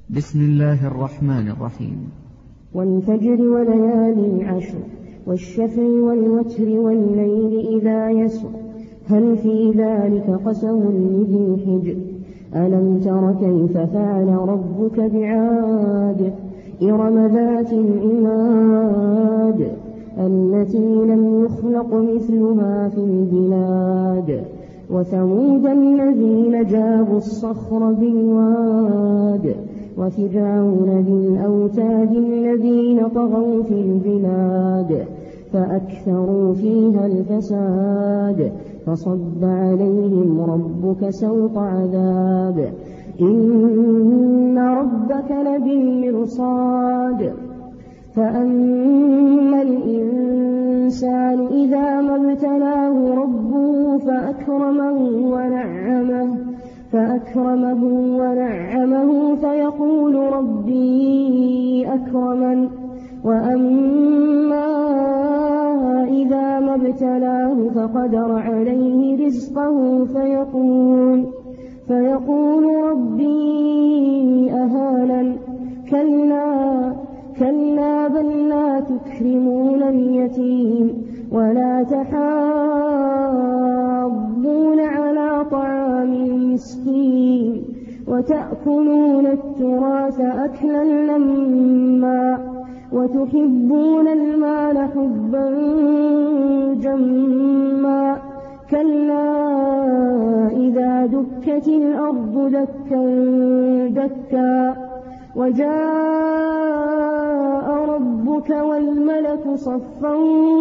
بسم الله الرحمن الرحيم. والفجر وليالي عشر والشفع والوتر والليل إذا يسر هل في ذلك قسم لذي حجر ألم تر كيف فعل ربك بعاد إرم ذات العماد التي لم يخلق مثلها في البلاد وثمود الذين جابوا الصخر بالواد وفرعون ذي الأوتاد الذين طغوا في البلاد فأكثروا فيها الفساد فصب عليهم ربك سوط عذاب إن ربك لبالمرصاد فأما الإنسان إذا ما ابتلاه ربه فأكرمه ونعمه فيقول ربي أكرمن وأما إذا ما ابتلاه فقدر عليه رزقه فيقول ربي أهانن كلا بل لا تكرمون اليتيم ولا تحاضون على طعام المسكين وتأكلون التراث أكلا لما وتحبون المال حبا جما كلا إذا دكت الأرض دكا دكا وجاء ربك والملك صفا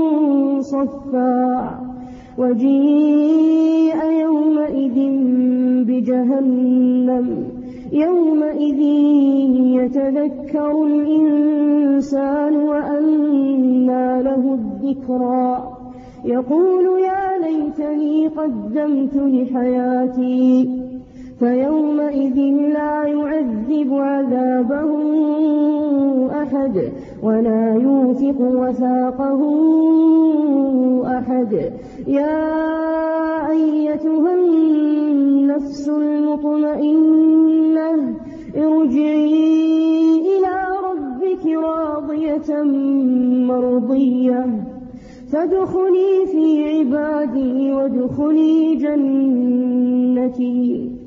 صفا وجيء يومئذ بجهنم يومئذ يتذكر الإنسان وأنى له الذكرى يقول يا ليتني قدمت لحياتي فيومئذ لا يعذب عذابه أحد ولا يوثق وثاقه أحد يا أيتها النفس المطمئنة ارجعي إلى ربك راضية مرضية فادخلي في عبادي وادخلي جنتي.